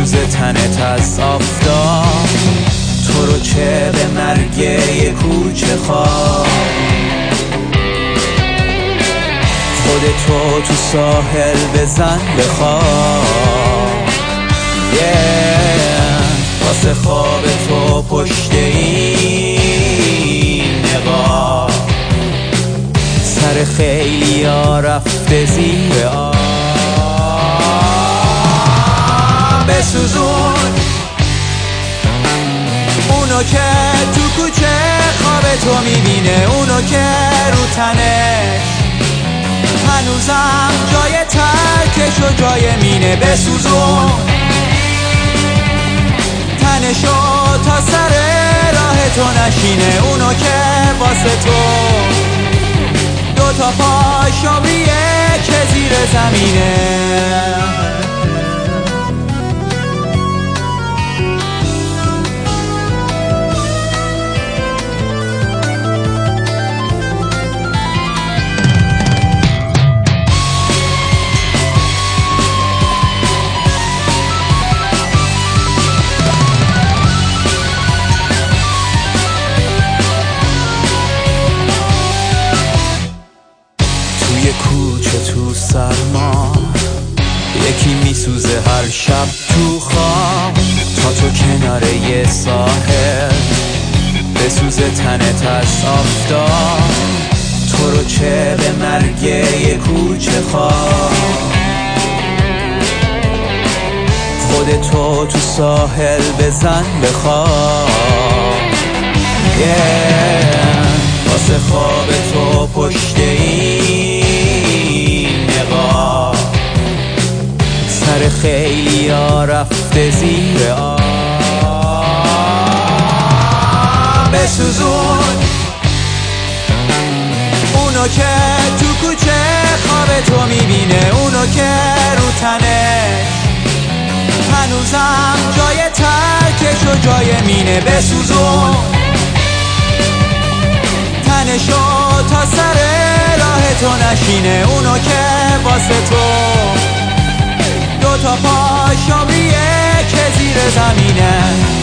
بسوزه تنت از آفتاب، تو رو چه به مرگ یه کوچه خواب. خودتو تو ساحل بزن بخواب، واسه خواب تو پشت این نقاب. سر خیلی ها رفته زیر آب. بسوزون اونو که تو کوچه خواب تو میبینه، اونو که رو تنش هنوزم جای ترکش و جای مینه. بسوزون تنشو تا سر راه تو نشینه، اونو که واسه تو دوتا پاشو بیه که زیر زمینه. کوچه تو سرما یکی میسوزه هر شب تو خواب، تا تو کنار یه ساحل بسوزه تنت از آفتاب. تو رو چه به مرگ یه کوچه خواب. خودتو تو ساحل بزن بخواب، واسه خواب تو پشت این نقاب. سر خیلی ها رفته زیر آب. بسوزون اونو که تو کوچه خواب تو میبینه، اونو که رو تنش هنوزم جای ترکش و جای مینه. بسوزون تنشو تا سر راه تو نشینه، اونو که واسه تو دوتا پاشو بیه که زیر زمینه.